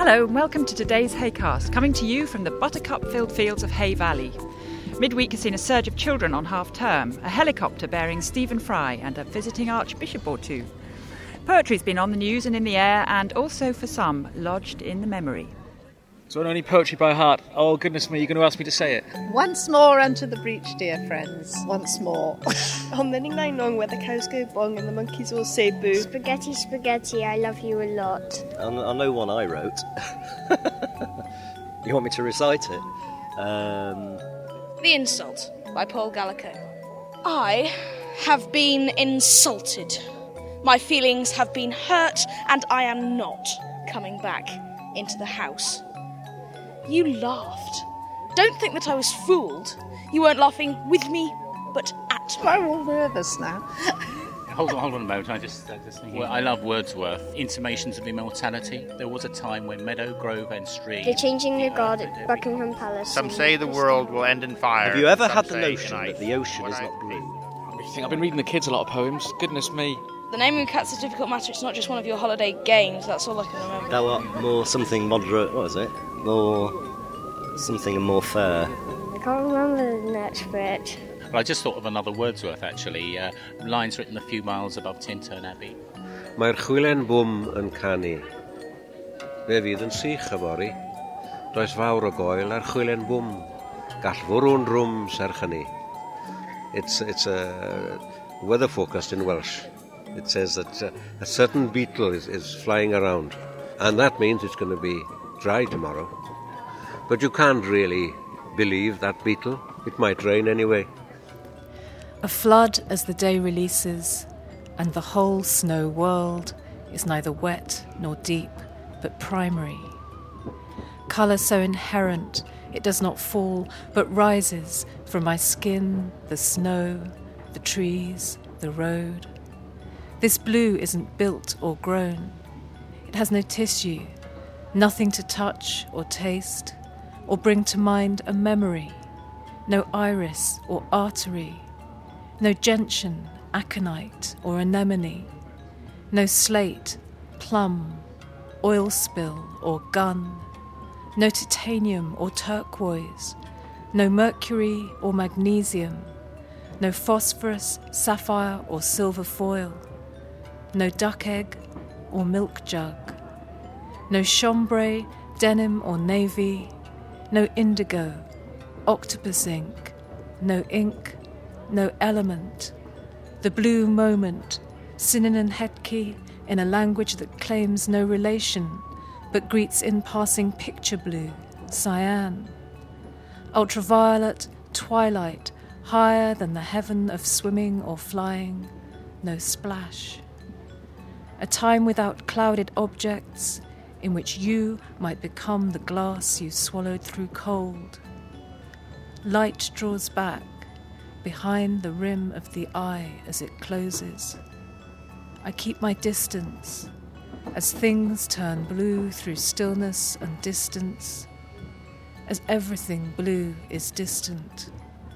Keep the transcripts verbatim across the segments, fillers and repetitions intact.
Hello and welcome to today's Haycast, coming to you from the buttercup-filled fields of Hay Valley. Midweek has seen a surge of children on half-term, a helicopter bearing Stephen Fry and a visiting archbishop or two. Poetry's been on the news and in the air, and also for some, lodged in the memory. So I know any poetry by heart. Oh, goodness me, you're going to ask me to say it. Once more unto the breach, dear friends. Once more. On the Ning Nang Nong, where the cows go bong and the monkeys all say boo. Spaghetti, spaghetti, I love you a lot. I know one I wrote. You want me to recite it? Um... The Insult by Paul Gallagher. I have been insulted. My feelings have been hurt, and I am not coming back into the house. You laughed. Don't think that I was fooled. You weren't laughing with me, but at me. I'm all nervous now. Hold on, hold on a moment. I just, I just thinking. Well, I love Wordsworth. Intimations of immortality. There was a time when meadow, grove, and stream. They're changing the guard at Buckingham Palace. Some say the world will end in fire. Have you ever Some had the say notion tonight, that the ocean is when not I- blue? I think I've been reading the kids a lot of poems. Goodness me. The naming of cats is a difficult matter. It's not just one of your holiday games. That's all I can remember. Thou art more something moderate. What is it? More something more fair. I can't remember the next bit. Well, I just thought of another Wordsworth, actually. Uh, lines written a few miles above Tintern Abbey. Mae'r chwilen bwm yn canu. Fe fydd yn sych yfori. Does fawr o goel ar chwilen bwm. Gall fwrw'n rwm serch hynny. It's, it's a weather forecast in Welsh. It says that uh, a certain beetle is, is flying around. And that means it's going to be dry tomorrow. But you can't really believe that beetle. It might rain anyway. A flood as the day releases, and the whole snow world is neither wet nor deep, but primary. Colour so inherent it does not fall, but rises from my skin, the snow, the trees, the road. This blue isn't built or grown. It has no tissue, nothing to touch or taste, or bring to mind a memory, no iris or artery, no gentian, aconite or anemone, no slate, plum, oil spill or gun, no titanium or turquoise, no mercury or magnesium, no phosphorus, sapphire or silver foil, no duck egg or milk jug, no chambray, denim or navy, no indigo, octopus ink, no ink, no element, the blue moment, Sinan Hetki in a language that claims no relation, but greets in passing picture blue, cyan, ultraviolet, twilight, higher than the heaven of swimming or flying, no splash. A time without clouded objects, in which you might become the glass you swallowed through cold. Light draws back, behind the rim of the eye as it closes. I keep my distance, as things turn blue through stillness and distance, as everything blue is distant.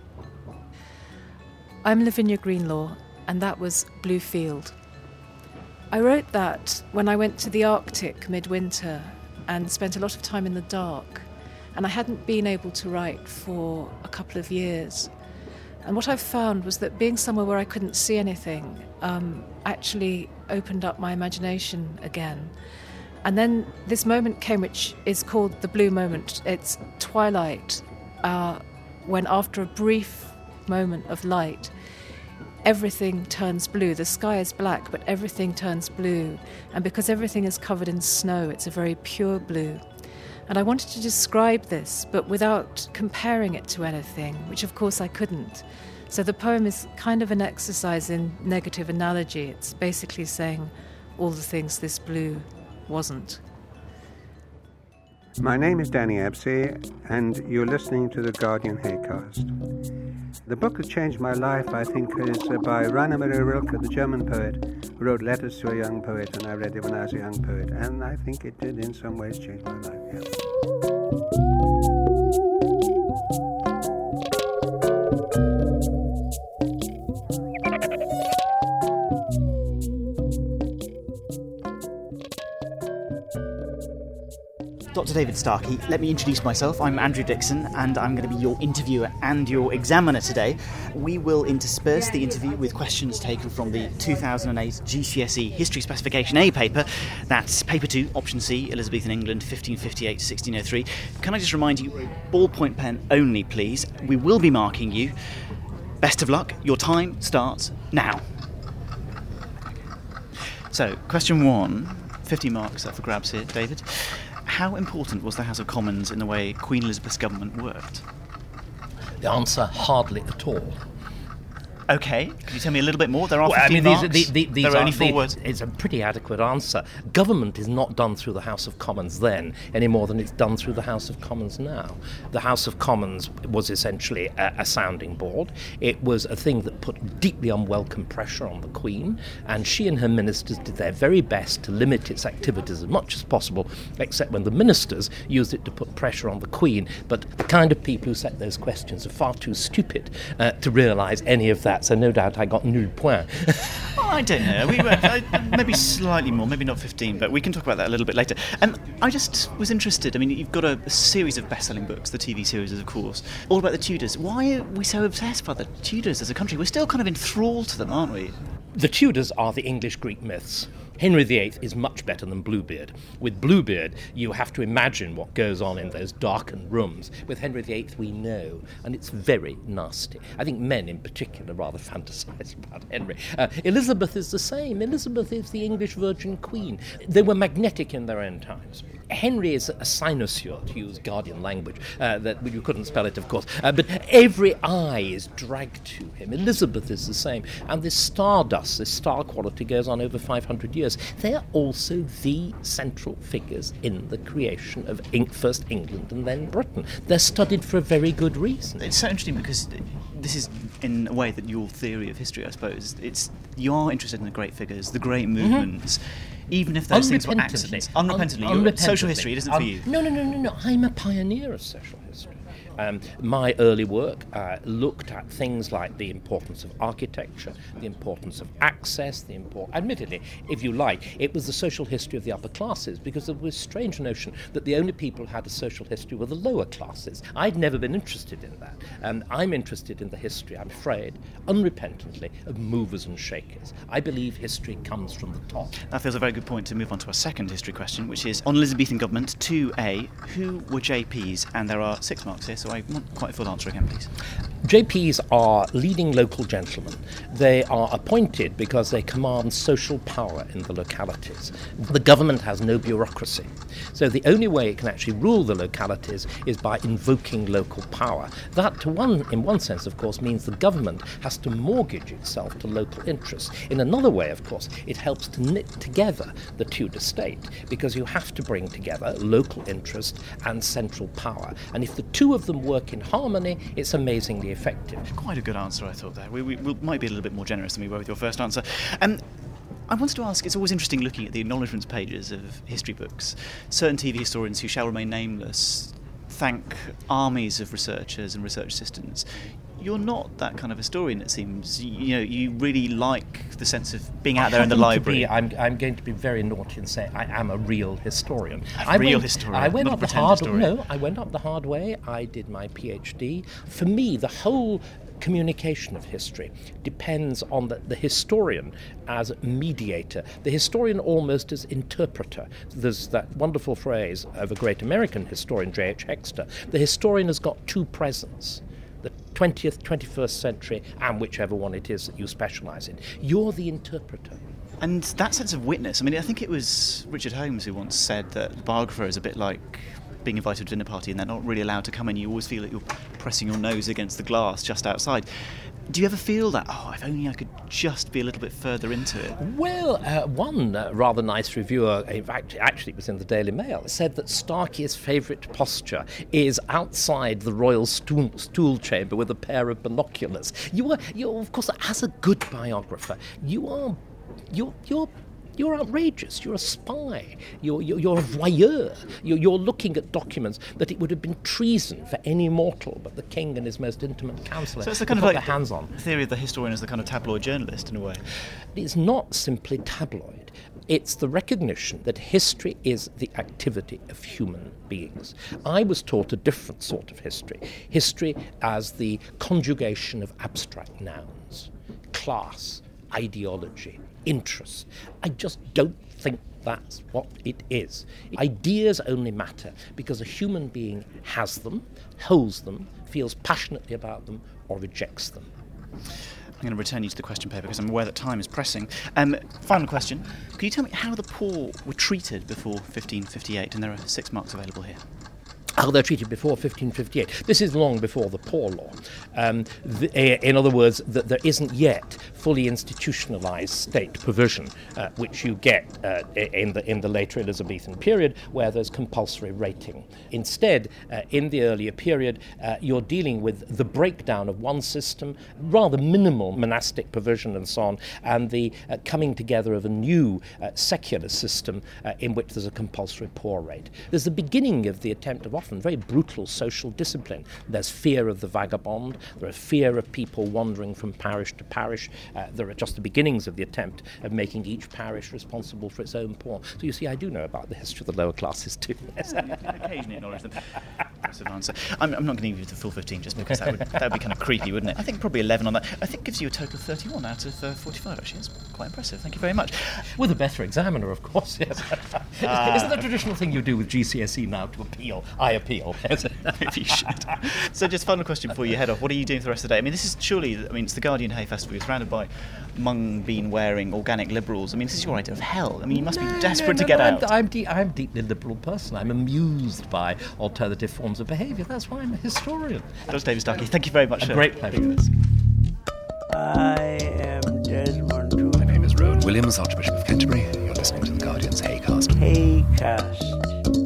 I'm Lavinia Greenlaw, and that was Blue Field. I wrote that when I went to the Arctic midwinter and spent a lot of time in the dark, and I hadn't been able to write for a couple of years. And what I found was that being somewhere where I couldn't see anything um, actually opened up my imagination again. And then this moment came, which is called the blue moment. It's twilight, uh, when after a brief moment of light, everything turns blue. The sky is black, but everything turns blue. And because everything is covered in snow, it's a very pure blue. And I wanted to describe this, but without comparing it to anything, which of course I couldn't. So the poem is kind of an exercise in negative analogy. It's basically saying all the things this blue wasn't. My name is Danny Absey, and you're listening to the Guardian Haycast. The book that changed my life, I think, is uh, by Rainer Maria Rilke, the German poet, who wrote Letters to a Young Poet, and I read it when I was a young poet, and I think it did in some ways change my life, yeah. Doctor David Starkey. Let me introduce myself. I'm Andrew Dixon, and I'm going to be your interviewer and your examiner today. We will intersperse the interview with questions taken from the two thousand eight G C S E History Specification A paper. That's paper two, option C, Elizabethan England, fifteen fifty-eight to sixteen oh three. Can I just remind you, ballpoint pen only, please. We will be marking you. Best of luck. Your time starts now. So, question one, fifty marks up for grabs here, David. How important was the House of Commons in the way Queen Elizabeth's government worked? The answer, hardly at all. OK, can you tell me a little bit more? There are well, fifteen I mean, marks. These, the, the, these there are are, only four the, words. It's a pretty adequate answer. Government is not done through the House of Commons then, any more than it's done through the House of Commons now. The House of Commons was essentially a, a sounding board. It was a thing that put deeply unwelcome pressure on the Queen, and she and her ministers did their very best to limit its activities as much as possible, except when the ministers used it to put pressure on the Queen. But the kind of people who set those questions are far too stupid uh, to realise any of that, so no doubt I got nul point. Oh, I don't know. We were, uh, maybe slightly more, maybe not fifteen, but we can talk about that a little bit later. And I just was interested. I mean, you've got a, a series of best-selling books, the T V series, of course, all about the Tudors. Why are we so obsessed by the Tudors as a country? We're still kind of enthralled to them, aren't we? The Tudors are the English Greek myths. Henry the Eighth is much better than Bluebeard. With Bluebeard, you have to imagine what goes on in those darkened rooms. With Henry the Eighth, we know, and it's very nasty. I think men in particular rather fantasise about Henry. Uh, Elizabeth is the same. Elizabeth is the English Virgin Queen. They were magnetic in their own times. Henry is a cynosure, to use Guardian language. Uh, that you couldn't spell it, of course. Uh, but every eye is dragged to him. Elizabeth is the same. And this stardust, this star quality, goes on over five hundred years. They are also the central figures in the creation of first England and then Britain. They're studied for a very good reason. It's so interesting because this is, in a way, that your theory of history, I suppose. It's you are interested in the great figures, the great movements. Mm-hmm. Even if those things were accidents. Unrepentantly. Un- unrepentantly. Social history, it isn't um, for you. No, no, no, no, no. I'm a pioneer of social history. Um, my early work uh, looked at things like the importance of architecture, the importance of access, the import. Admittedly, if you like, it was the social history of the upper classes, because there was a strange notion that the only people who had a social history were the lower classes. I'd never been interested in that. Um, I'm interested in the history, I'm afraid, unrepentantly, of movers and shakers. I believe history comes from the top. That feels a very good point to move on to our second history question, which is on Elizabethan government, two A, who were J Ps? And there are six marks here, so I want quite a full answer again, please. J Ps are leading local gentlemen. They are appointed because they command social power in the localities. The government has no bureaucracy. So the only way it can actually rule the localities is by invoking local power. That, to one, in one sense, of course, means the government has to mortgage itself to local interests. In another way, of course, it helps to knit together the Tudor state, because you have to bring together local interest and central power. And if the two of them work in harmony, it's amazingly effective. Quite a good answer, I thought there. We, we, we might be a little bit more generous than we were with your first answer. Um, I wanted to ask, it's always interesting looking at the acknowledgements pages of history books. Certain T V historians who shall remain nameless thank armies of researchers and research assistants. You're not that kind of historian, it seems. You know, you really like the sense of being out there in the library. Be, I'm, I'm going to be very naughty and say I am a real historian. A I real went, historian, I went not up a the pretend hard historian. No, I went up the hard way. I did my PhD. For me, the whole communication of history depends on the, the historian as mediator, the historian almost as interpreter. There's that wonderful phrase of a great American historian, J H Hexter. The historian has got two presents: the twentieth, twenty-first century, and whichever one it is that you specialise in. You're the interpreter. And that sense of witness, I mean, I think it was Richard Holmes who once said that the biographer is a bit like being invited to a dinner party and they're not really allowed to come in. You always feel that you're pressing your nose against the glass just outside. Do you ever feel that, oh, if only I could just be a little bit further into it? Well, uh, one uh, rather nice reviewer, in fact, actually it was in the Daily Mail, said that Starkey's favourite posture is outside the royal stool, stool chamber with a pair of binoculars. You are, you're, of course, as a good biographer, you are, you're, you're You're outrageous. You're a spy. You're, you're, you're a voyeur. You're, you're looking at documents that it would have been treason for any mortal but the king and his most intimate counsellor So it's the kind to of put like their hands on. The theory of the historian as the kind of tabloid journalist in a way. It's not simply tabloid. It's the recognition that history is the activity of human beings. I was taught a different sort of history. History as the conjugation of abstract nouns, class, ideology, interests. I just don't think that's what it is. Ideas only matter because a human being has them, holds them, feels passionately about them, or rejects them. I'm going to return you to the question paper because I'm aware that time is pressing. Um, final question. Can you tell me how the poor were treated before fifteen fifty-eight? And there are six marks available here. How they're treated before fifteen fifty-eight. This is long before the Poor Law. Um, the, uh, in other words, that there isn't yet fully institutionalised state provision, uh, which you get uh, in the in the later Elizabethan period, where there's compulsory rating. Instead, uh, in the earlier period, uh, you're dealing with the breakdown of one system, rather minimal monastic provision and so on, and the uh, coming together of a new uh, secular system uh, in which there's a compulsory poor rate. There's the beginning of the attempt of often very brutal social discipline. There's fear of the vagabond, there are fear of people wandering from parish to parish, uh, there are just the beginnings of the attempt of making each parish responsible for its own poor. So you see, I do know about the history of the lower classes too. Yes. Yeah, you can occasionally acknowledge them. Impressive answer. I'm, I'm not going to give you the full fifteen just because that would, that would be kind of creepy, wouldn't it? I think probably eleven on that. I think gives you a total of thirty-one out of uh, forty-five, actually. That's quite impressive. Thank you very much. With a better examiner, of course, yes. Uh, Isn't the traditional thing you do with G C S E now to appeal? I appeal. Maybe you should. So just final question before you head off. What are you doing for the rest of the day? I mean, this is surely, I mean, it's the Guardian Hay Festival. You're surrounded by mung bean wearing organic liberals. I mean, this is your idea of hell. I mean, you must no, be desperate no, no, to get no, out. I'm, I'm, de- I'm a deeply liberal person. I'm amused by alternative forms of behaviour. That's why I'm a historian. That was David Starkey. Thank you very much. A sir. great pleasure. I am Desmond Tutu. My name is Rowan Williams, Archbishop of Canterbury. You're listening to the Guardian's Haycast. Haycast.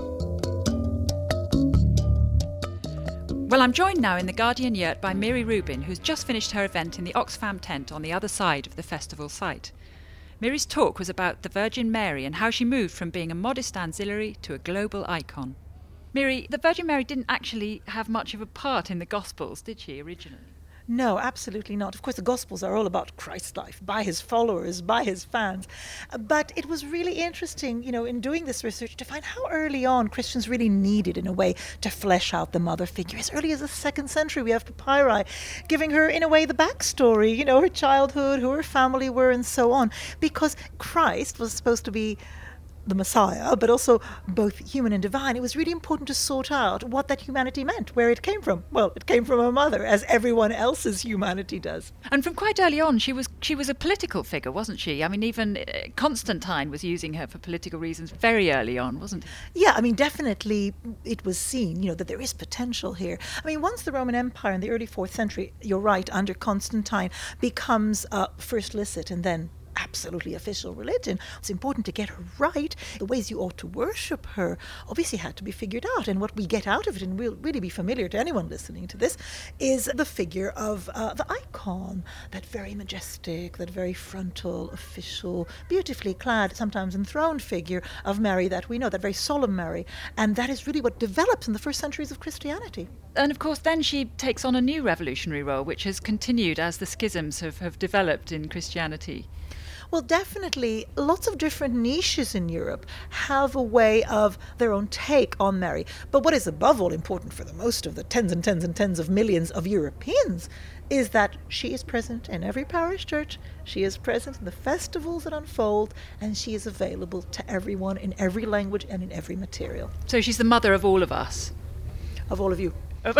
Well, I'm joined now in the Guardian Yurt by Miri Rubin, who's just finished her event in the Oxfam tent on the other side of the festival site. Miri's talk was about the Virgin Mary and how she moved from being a modest auxiliary to a global icon. Miri, the Virgin Mary didn't actually have much of a part in the Gospels, did she, originally? No, absolutely not. Of course, the Gospels are all about Christ's life, by his followers, by his fans. But it was really interesting, you know, in doing this research to find how early on Christians really needed, in a way, to flesh out the mother figure. As early as the second century, we have papyri giving her, in a way, the backstory, you know, her childhood, who her family were, and so on. Because Christ was supposed to be the Messiah, but also both human and divine. It was really important to sort out what that humanity meant, where it came from. Well, it came from her mother, as everyone else's humanity does. And from quite early on, she was she was a political figure, wasn't she? I mean, even uh, Constantine was using her for political reasons very early on, wasn't he? Yeah, I mean, definitely it was seen, you know, that there is potential here. I mean, once the Roman Empire in the early fourth century, you're right, under Constantine, becomes uh, first licit and then absolutely official religion, it's important to get her right. The ways you ought to worship her obviously had to be figured out, and what we get out of it, and will really be familiar to anyone listening to this, is the figure of uh, the icon, that very majestic, that very frontal, official, beautifully clad, sometimes enthroned figure of Mary that we know, that very solemn Mary, and that is really what develops in the first centuries of Christianity. And of course then she takes on a new revolutionary role, which has continued as the schisms have, have developed in Christianity. Well, definitely, lots of different niches in Europe have a way of their own take on Mary. But what is above all important for the most of the tens and tens and tens of millions of Europeans is that she is present in every parish church, she is present in the festivals that unfold, and she is available to everyone in every language and in every material. So she's the mother of all of us? Of all of you. Of,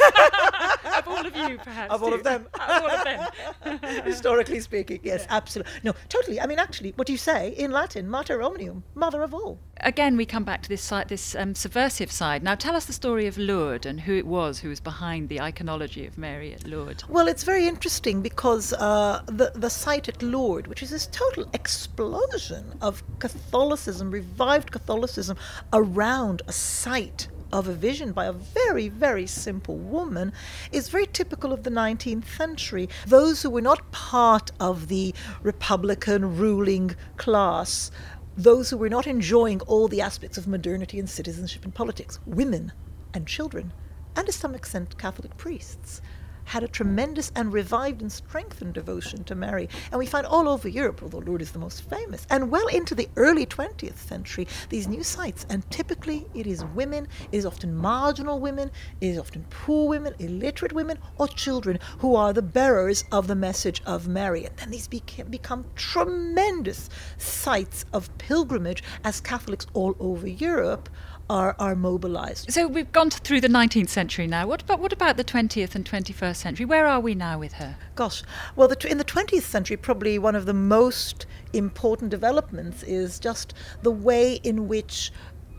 of all of you, perhaps. Of all too. of them. Of all of them. Historically speaking, yes, yeah. Absolutely. No, totally. I mean, actually, what you say in Latin, Mater Omnium, mother of all. Again, we come back to this side, this um, subversive side. Now, tell us the story of Lourdes and who it was who was behind the iconology of Mary at Lourdes. Well, it's very interesting because uh, the, the site at Lourdes, which is this total explosion of Catholicism, revived Catholicism, around a site of a vision by a very, very simple woman, is very typical of the nineteenth century. Those who were not part of the Republican ruling class, those who were not enjoying all the aspects of modernity and citizenship and politics, women and children, and to some extent Catholic priests, had a tremendous and revived and strengthened devotion to Mary. And we find all over Europe, although Lourdes is the most famous, and well into the early twentieth century, these new sites. And typically it is women, it is often marginal women, it is often poor women, illiterate women, or children who are the bearers of the message of Mary. And then these became, become tremendous sites of pilgrimage as Catholics all over Europe are are mobilized. So we've gone through the nineteenth century now. What about what about the twentieth and twenty-first century? Where are we now with her? Gosh, well, the, in the twentieth century, probably one of the most important developments is just the way in which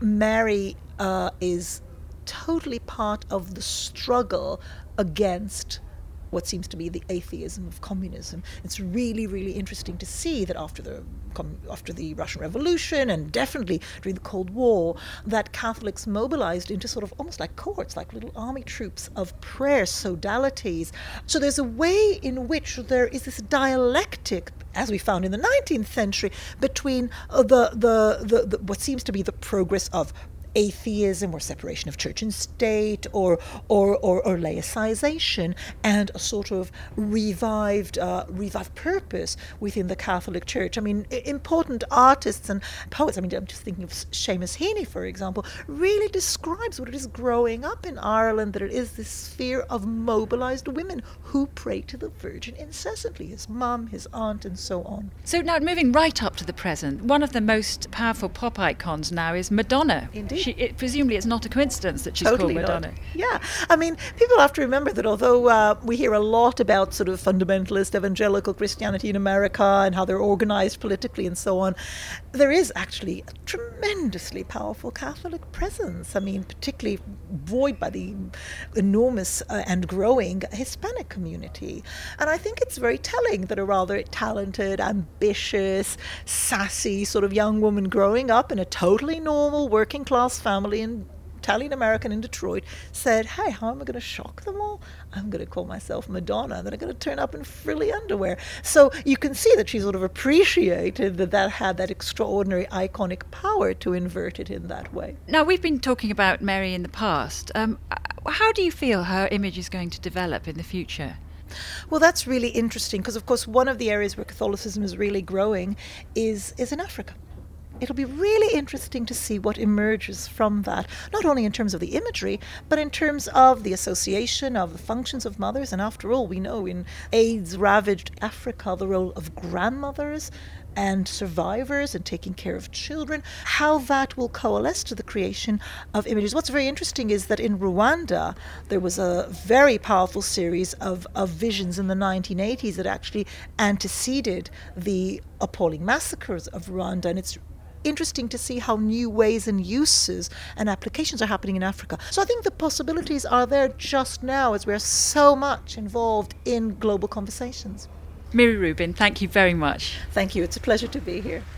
Mary uh, is totally part of the struggle against what seems to be the atheism of communism. It's really, really interesting to see that after the after the Russian Revolution and definitely during the Cold War, that Catholics mobilized into sort of almost like cohorts, like little army troops of prayer sodalities. So there's a way in which there is this dialectic, as we found in the nineteenth century, between uh, the, the, the, the what seems to be the progress of atheism or separation of church and state or or, or, or laicization and a sort of revived uh, revived purpose within the Catholic Church. I mean, important artists and poets, I mean, I'm just thinking of Seamus Heaney, for example, really describes what it is growing up in Ireland, that it is this sphere of mobilized women who pray to the Virgin incessantly, his mum, his aunt, and so on. So now moving right up to the present, one of the most powerful pop icons now is Madonna. Indeed. She, it, presumably it's not a coincidence that she's Totally called Madonna. Not. Yeah, I mean, people have to remember that although uh, we hear a lot about sort of fundamentalist evangelical Christianity in America and how they're organized politically and so on, there is actually a tremendously powerful Catholic presence. I mean, particularly buoyed by the enormous uh, and growing Hispanic community. And I think it's very telling that a rather talented, ambitious, sassy sort of young woman growing up in a totally normal working class family in Italian American in Detroit said, hey, how am I going to shock them all? I'm going to call myself Madonna, and then I'm going to turn up in frilly underwear. So you can see that she sort of appreciated that that had that extraordinary iconic power to invert it in that way. Now, we've been talking about Mary in the past. Um, how do you feel her image is going to develop in the future? Well, that's really interesting because, of course, one of the areas where Catholicism is really growing is, is in Africa. It'll be really interesting to see what emerges from that, not only in terms of the imagery, but in terms of the association of the functions of mothers. And after all, we know in AIDS-ravaged Africa, the role of grandmothers and survivors and taking care of children, how that will coalesce to the creation of images. What's very interesting is that in Rwanda, there was a very powerful series of, of visions in the nineteen eighties that actually anteceded the appalling massacres of Rwanda. And it's interesting to see how new ways and uses and applications are happening in Africa. So I think the possibilities are there just now as we're so much involved in global conversations. Miri Rubin, thank you very much. Thank you. It's a pleasure to be here.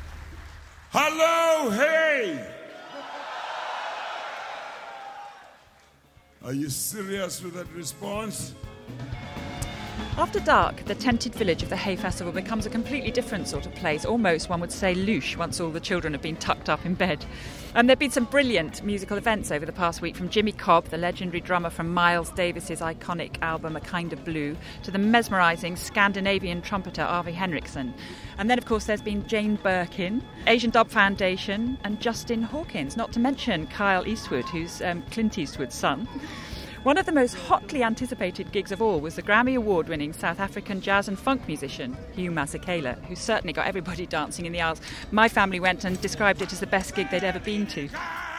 Hello, hey! Are you serious with that response? After dark, the tented village of the Hay Festival becomes a completely different sort of place, almost, one would say, louche, once all the children have been tucked up in bed. And there have been some brilliant musical events over the past week, from Jimmy Cobb, the legendary drummer from Miles Davis's iconic album A Kind of Blue, to the mesmerising Scandinavian trumpeter Arvi Henriksen. And then, of course, there's been Jane Birkin, Asian Dub Foundation, and Justin Hawkins, not to mention Kyle Eastwood, who's um, Clint Eastwood's son. One of the most hotly anticipated gigs of all was the Grammy Award-winning South African jazz and funk musician, Hugh Masekela, who certainly got everybody dancing in the aisles. My family went and described it as the best gig they'd ever been to.